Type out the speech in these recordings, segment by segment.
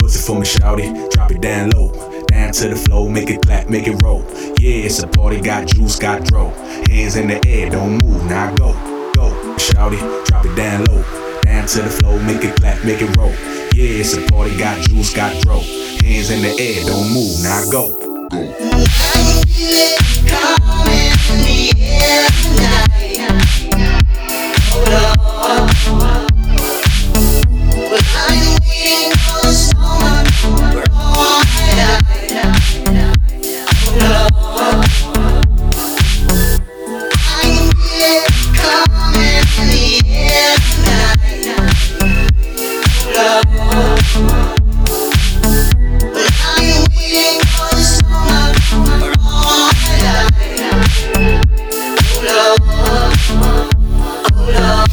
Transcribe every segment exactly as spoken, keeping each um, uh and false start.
Pussy for me, shawty, drop it down low. Down to the floor, make it clap, make it roll. Yeah, it's a party, got juice, got dro. Hands in the air, don't move, now go, go. Shawty, drop it down low. Down to the floor, make it clap, make it roll. Yeah, it's a party, got juice, got dro. Hands in the air, don't move, now go, go. I can feel it coming in the air tonight. Hold on. But I'm waiting for the storm for all night. Hold on. I can feel it coming in the air tonight. Hold on. But I'm waiting for the storm for all night. Hold on. Hold on.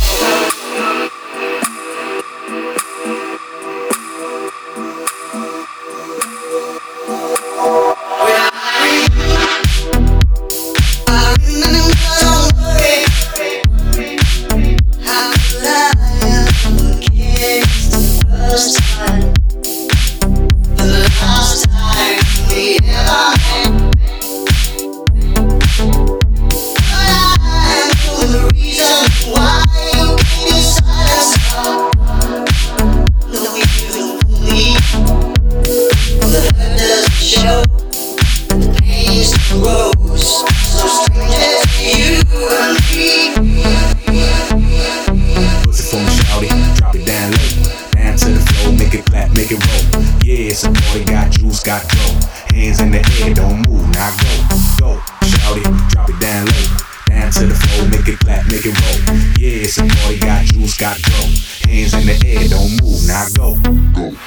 Make it roll. Yeah, it's a party, got juice, got dro. Hands in the air, don't move, now go, go. Shawty, drop it down low. Down to the floor, make it clap, make it roll. Yeah, it's a party, got juice, got dro. Hands in the air, don't move, now go, go.